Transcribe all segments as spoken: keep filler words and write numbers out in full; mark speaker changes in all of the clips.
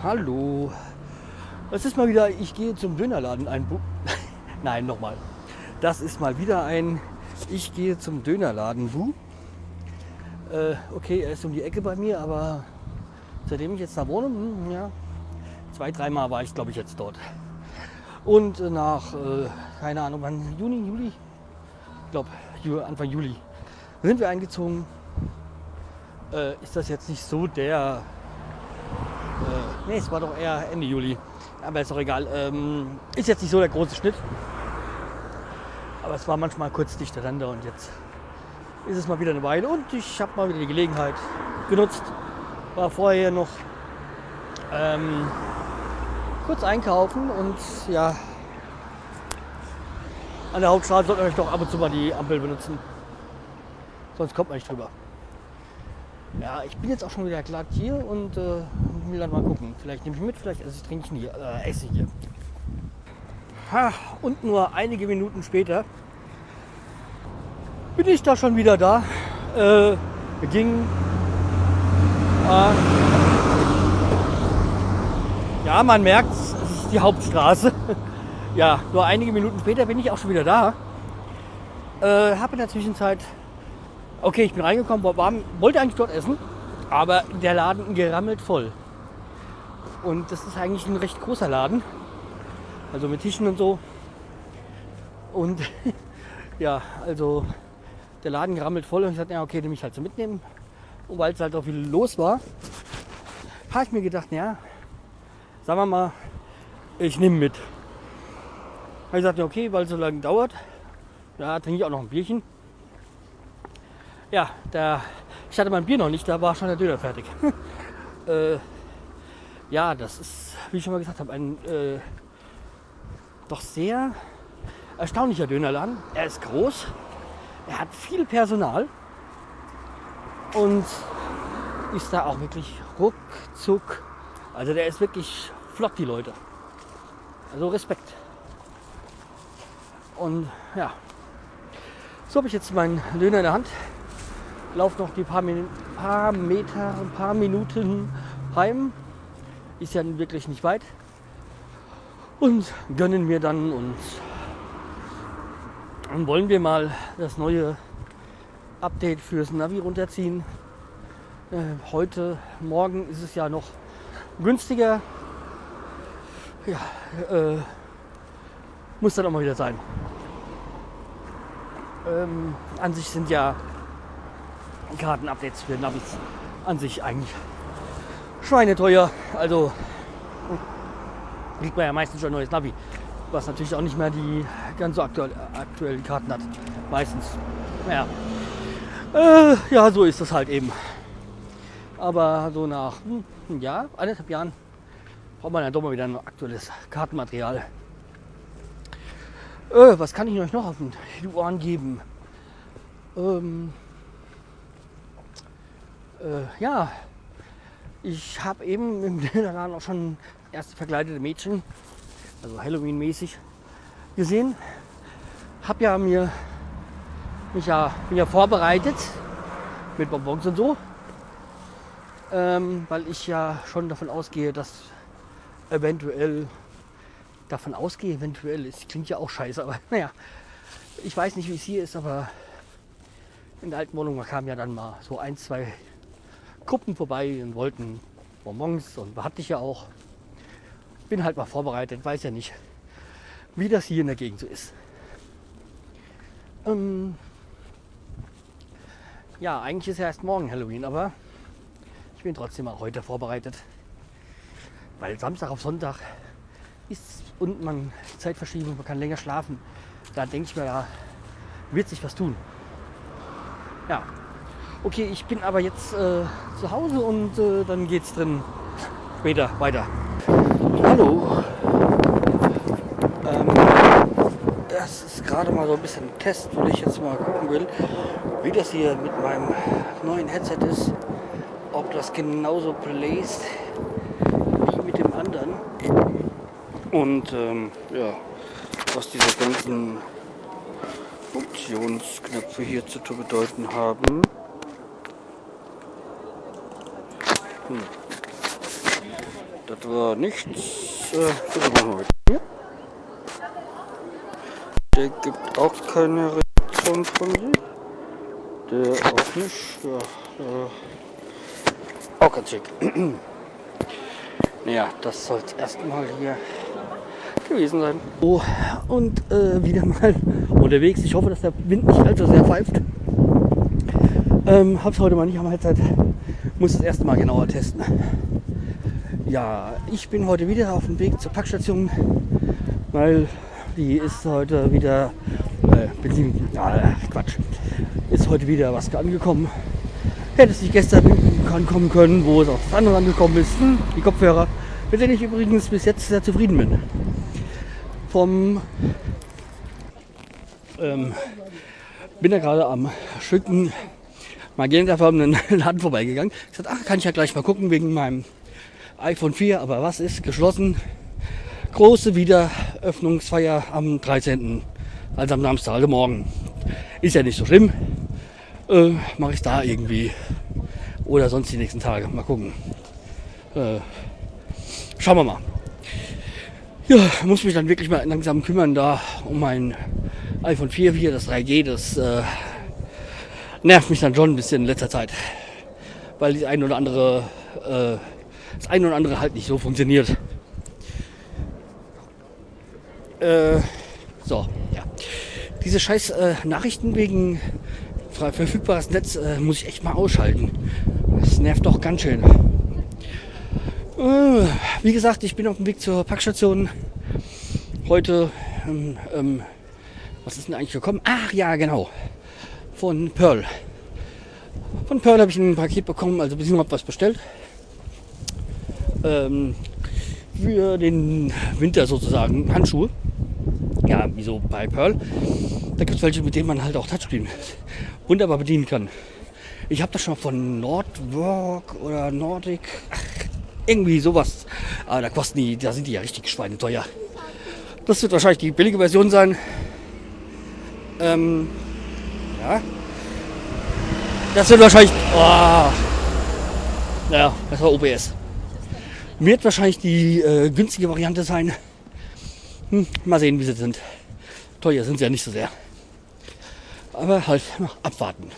Speaker 1: Hallo. Das ist mal wieder, ich gehe zum Dönerladen. Ein Bu Nein, nochmal. Das ist mal wieder ein, ich gehe zum Dönerladen. Bu. Äh, okay, er ist um die Ecke bei mir, aber seitdem ich jetzt da wohne, hm, ja, zwei, dreimal war ich, glaube ich, jetzt dort. Und äh, nach, äh, keine Ahnung, wann, Juni, Juli? Ich glaube, Anfang Juli sind wir eingezogen. Äh, ist das jetzt nicht so der... Äh, nee, es war doch eher Ende Juli. Aber ist doch egal. Ähm, ist jetzt nicht so der große Schnitt. Aber es war manchmal kurz durcheinander und jetzt ist es mal wieder eine Weile. Und ich habe mal wieder die Gelegenheit genutzt. War vorher noch ähm, kurz einkaufen und ja, an der Hauptstraße sollte man doch ab und zu mal die Ampel benutzen. Sonst kommt man nicht drüber. Ja, ich bin jetzt auch schon wieder glatt hier und äh, will dann mal gucken. Vielleicht nehme ich mit, vielleicht esse ich trinken hier, äh, esse hier. Ha, und nur einige Minuten später bin ich da schon wieder da. Äh, ging. Äh, ja, man merkt, es ist die Hauptstraße. Ja, nur einige Minuten später bin ich auch schon wieder da. Äh, habe in der Zwischenzeit. Okay, ich bin reingekommen, war, wollte eigentlich dort essen, aber der Laden gerammelt voll. Und das ist eigentlich ein recht großer Laden, also mit Tischen und so. Und ja, also der Laden gerammelt voll und ich sagte, ja okay, nehme ich halt so mitnehmen. Und weil es halt auch viel los war, habe ich mir gedacht, ja, sagen wir mal, ich nehme mit. Habe ich gesagt, ja okay, weil es so lange dauert, ja, trinke ich auch noch ein Bierchen. Ja, da, ich hatte mein Bier noch nicht, da war schon der Döner fertig. äh, ja, das ist, wie ich schon mal gesagt habe, ein äh, doch sehr erstaunlicher Dönerladen. Er ist groß, er hat viel Personal und ist da auch wirklich ruckzuck. Also der ist wirklich flott, die Leute. Also Respekt. Und ja, so habe ich jetzt meinen Döner in der Hand. Laufe noch die paar, Min- paar Meter, ein paar Minuten heim. Ist ja wirklich nicht weit. Und gönnen mir dann und, und wollen wir mal das neue Update fürs Navi runterziehen. Äh, heute, morgen ist es ja noch günstiger. Ja, äh, muss dann auch mal wieder sein. Ähm, an sich sind ja Karten-Updates für Navis an sich eigentlich schweineteuer. Also kriegt man ja meistens schon ein neues Navi, was natürlich auch nicht mehr die ganz so aktuell, aktuellen Karten hat. Meistens. Naja. Äh, ja, so ist das halt eben. Aber so nach hm, einem Jahr, eineinhalb Jahren, braucht man dann doch mal wieder ein aktuelles Kartenmaterial. Äh, was kann ich euch noch auf die Ohren geben? Ähm, Äh, ja, ich habe eben im Dönerladen auch schon erste verkleidete Mädchen, also Halloween-mäßig, gesehen. Hab ja mir mich ja, bin ja vorbereitet mit Bonbons und so, ähm, weil ich ja schon davon ausgehe, dass eventuell davon ausgehe, eventuell, es klingt ja auch scheiße, aber naja, ich weiß nicht, wie es hier ist, aber in der alten Wohnung kamen ja dann mal so ein, zwei Gruppen vorbei und wollten Bonbons und hatte ich ja auch. Bin halt mal vorbereitet, weiß ja nicht, wie das hier in der Gegend so ist. Ähm ja, eigentlich ist ja erst morgen Halloween, aber ich bin trotzdem auch heute vorbereitet. Weil Samstag auf Sonntag ist und man Zeitverschiebung, man kann länger schlafen. Da denke ich mir, da wird sich was tun. Ja. Okay, ich bin aber jetzt äh, zu Hause und äh, dann geht's drin später weiter. Hallo. Ähm, das ist gerade mal so ein bisschen ein Test, weil ich jetzt mal gucken will, wie das hier mit meinem neuen Headset ist. Ob das genauso bläst wie mit dem anderen. Und ähm, ja, was diese ganzen Funktionsknöpfe hier zu bedeuten haben. Hm. das war nichts. Äh, das machen wir mit hier. Der gibt auch keine Reaktion von sich. Der auch nicht. Ja, äh, auch ganz schick. Naja, das soll es erstmal hier gewesen sein. Oh, und äh, wieder mal unterwegs. Ich hoffe, dass der Wind nicht allzu sehr pfeift. Ähm, hab's heute mal nicht am Headset. Muss das erste Mal genauer testen. Ja, ich bin heute wieder auf dem Weg zur Packstation, weil die ist heute wieder, äh, beziehungsweise, ja, Quatsch, ist heute wieder was angekommen. Hätte es nicht gestern ankommen können, wo es auch das andere angekommen ist, hm, die Kopfhörer, mit denen ich übrigens bis jetzt sehr zufrieden bin. Vom, ähm, bin da gerade am Schütten magentafarben Laden vorbeigegangen. Ich sagte, ach, kann ich ja gleich mal gucken wegen meinem iPhone vier, aber was ist geschlossen? Große Wiederöffnungsfeier am dreizehnten Also am Samstag, also morgen. Ist ja nicht so schlimm. Äh, Mache ich da irgendwie. Oder sonst die nächsten Tage. Mal gucken. Äh, schauen wir mal. Ja, muss mich dann wirklich mal langsam kümmern da um mein iPhone vier, vier das drei G. Das äh, nervt mich dann schon ein bisschen in letzter Zeit. Weil die ein oder andere, äh, das eine oder andere halt nicht so funktioniert. Äh, so, ja. Diese scheiß äh, Nachrichten wegen frei verfügbares Netz äh, muss ich echt mal ausschalten. Das nervt doch ganz schön. Äh, wie gesagt, ich bin auf dem Weg zur Packstation. Heute, ähm, ähm, was ist denn eigentlich gekommen? Ach ja, genau. Von Pearl. Von Pearl habe ich ein Paket bekommen, also beziehungsweise was bestellt. Ähm, für den Winter sozusagen. Handschuhe. Ja, wie so bei Pearl. Da gibt es welche, mit denen man halt auch Touchscreen wunderbar bedienen kann. Ich habe das schon mal von Nordwork oder Nordic, ach, irgendwie sowas. Aber da kosten die, da sind die ja richtig schweineteuer. Das wird wahrscheinlich die billige Version sein. Ähm, ja. Das wird wahrscheinlich, oh, naja, das war O B S. Wird wahrscheinlich die äh, günstige Variante sein. Hm, mal sehen, wie sie sind. Teuer sind sie ja nicht so sehr. Aber halt noch abwarten.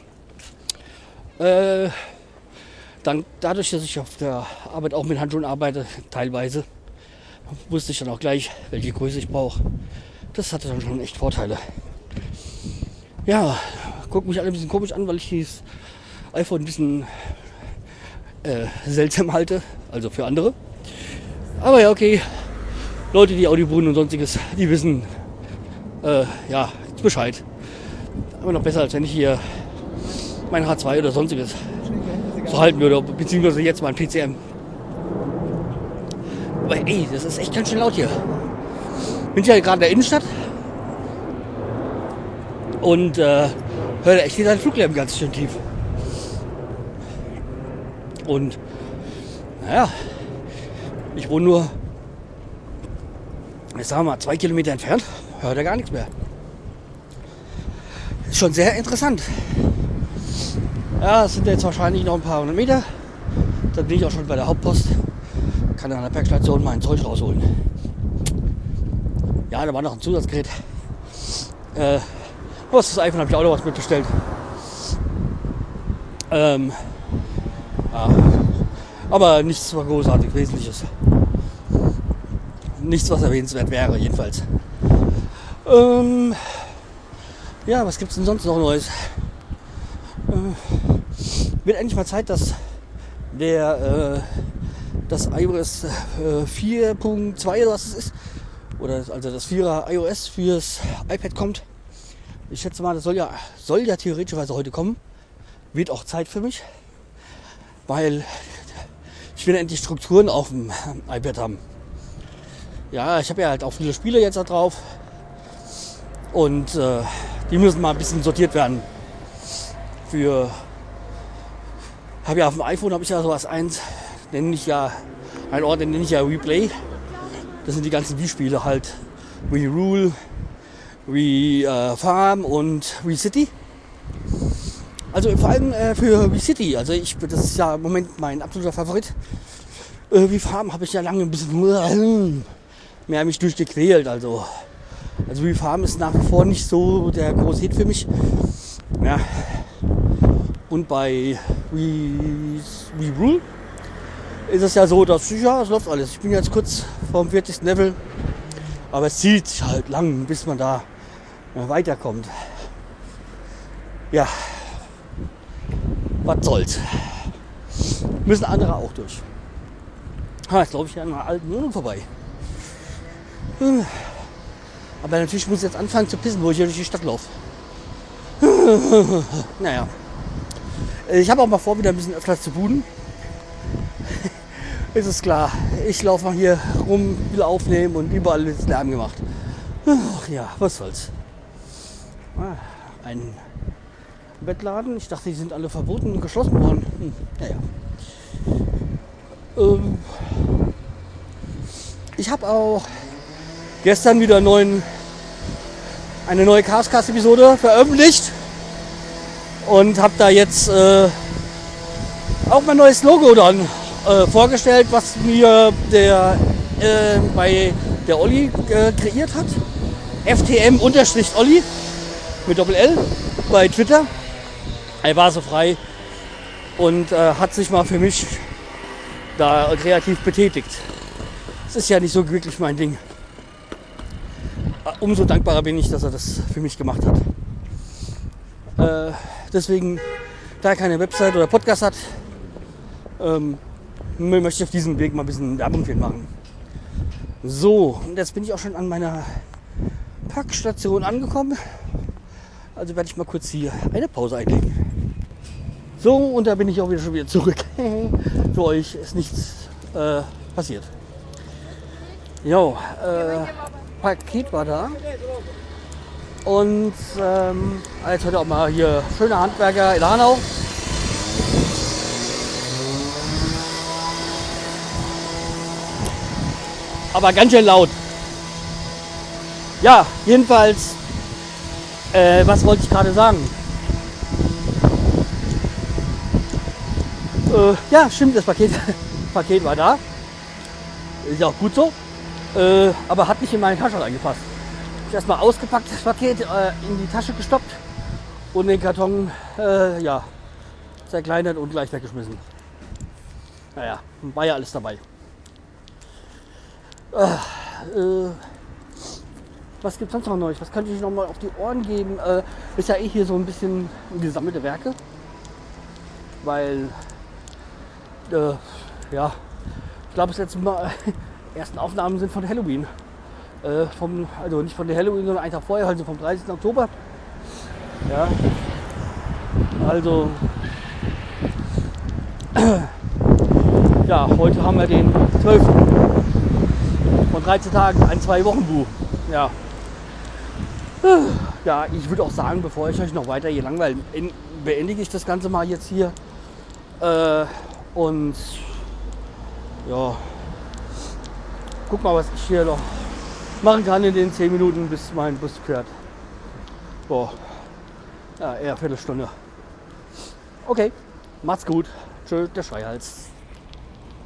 Speaker 1: Äh, dann, dadurch, dass ich auf der Arbeit auch mit Handschuhen arbeite, teilweise, wusste ich dann auch gleich, welche Größe ich brauche. Das hatte dann schon echt Vorteile. Ja, guckt mich alle ein bisschen komisch an, weil ich dieses iPhone ein bisschen äh, seltsam halte. Also für andere. Aber ja, okay. Leute, die Audiobrunnen und sonstiges, die wissen äh, ja, Bescheid. Aber noch besser, als wenn ich hier mein H zwei oder sonstiges so halten würde, beziehungsweise jetzt mein P C M. Aber ey, das ist echt ganz schön laut hier. Bin ja gerade in der Innenstadt und äh, höre echt wieder den Fluglärm ganz schön tief. Und naja, ich wohne nur, jetzt sagen wir mal, zwei Kilometer entfernt, hört er gar nichts mehr. Ist schon sehr interessant. Ja, es sind jetzt wahrscheinlich noch ein paar hundert Meter. Dann bin ich auch schon bei der Hauptpost. Kann an der Packstation mein Zeug rausholen. Ja, da war noch ein Zusatzgerät. Äh, was das iPhone habe ich auch noch was mitbestellt. Ähm, ja. Aber nichts was großartig Wesentliches. Nichts, was erwähnenswert wäre, jedenfalls. Ähm, ja, was gibt's denn sonst noch Neues? Äh, wird endlich mal Zeit, dass der äh, das iOS äh, vier Punkt zwei oder was es ist, oder also das vierer iOS fürs iPad kommt. Ich schätze mal, das soll ja soll ja theoretischerweise heute kommen. Wird auch Zeit für mich, weil ich will endlich Strukturen auf dem iPad haben. Ja, ich habe ja halt auch viele Spiele jetzt da drauf und äh, die müssen mal ein bisschen sortiert werden. Für habe ja auf dem iPhone habe ich ja sowas eins, nenne ich ja ein Ort, den nenne ich ja Replay. Das sind die ganzen Wii-Spiele halt, Wii Rule, Wii äh, Farm und Wii City. Also vor allem äh, für Wii City. Also ich, das ist ja im Moment mein absoluter Favorit. Äh, Refarm habe ich ja lange ein bisschen mehr mich durchgequält. Also, also Refarm ist nach wie vor nicht so der große Hit für mich. Ja. Und bei ReRule ist es ja so, dass ja, es läuft alles. Ich bin jetzt kurz vorm vierzigsten Level, aber es zieht sich halt lang, bis man da weiterkommt. Ja, was soll's. Müssen andere auch durch. Ha, jetzt laufe ich ja an einer alten Wohnung vorbei. Aber natürlich muss ich jetzt anfangen zu pissen, wo ich hier durch die Stadt laufe. Naja. Ich habe auch mal vor, wieder ein bisschen öfter zu buden. Ist es klar. Ich laufe mal hier rum, will aufnehmen und überall wird Lärm gemacht. Ach ja, was soll's. Ah, ein Bettladen. Ich dachte, die sind alle verboten und geschlossen worden. Hm, naja. Ähm, ich habe auch gestern wieder einen neuen, eine neue Chaoscast-Episode veröffentlicht und habe da jetzt äh, auch mein neues Logo dann äh, vorgestellt, was mir der äh, bei der Olli äh, kreiert hat. F T M-Olli mit Doppel-L bei Twitter. Er war so frei und äh, hat sich mal für mich da kreativ betätigt. Das ist ja nicht so wirklich mein Ding. Umso dankbarer bin ich, dass er das für mich gemacht hat. Äh, deswegen, da er keine Website oder Podcast hat, ähm, möchte ich auf diesem Weg mal ein bisschen Werbung für ihn machen. So, und jetzt bin ich auch schon an meiner Packstation angekommen. Also werde ich mal kurz hier eine Pause einlegen. So, und da bin ich auch wieder schon wieder zurück. Für euch ist nichts äh, passiert. Jo, äh, Paket war da. Und ähm, jetzt heute auch mal hier schöner Handwerker in Hanau. Aber ganz schön laut. Ja, jedenfalls, äh, was wollte ich gerade sagen? Äh, ja, stimmt, das Paket, Paket war da. Ist ja auch gut so. Äh, aber hat nicht in meine Tasche reingepasst. Ich habe erstmal ausgepackt, das Paket, äh, in die Tasche gestoppt und den Karton äh, ja, zerkleinert und gleich weggeschmissen. Naja, war ja alles dabei. Äh, äh, was gibt es sonst noch Neues? Was könnte ich noch mal auf die Ohren geben? Äh, ist ja eh hier so ein bisschen gesammelte Werke. Weil, äh, ja, ich glaube, das letzte Mal ersten Aufnahmen sind von Halloween. Äh, vom, also nicht von der Halloween, sondern einen Tag vorher, also vom dreißigsten Oktober. Ja, also, ja, heute haben wir den zwölften Von dreizehn Tagen, ein, zwei Wochen Buch. Ja. Ja, ich würde auch sagen, bevor ich euch noch weiter hier langweilen, beendige ich das Ganze mal jetzt hier. Äh, und ja, guck mal, was ich hier noch machen kann in den zehn Minuten, bis mein Bus fährt. Boah, ja, eher eine Viertelstunde. Okay, macht's gut. Tschö, der Schreihals.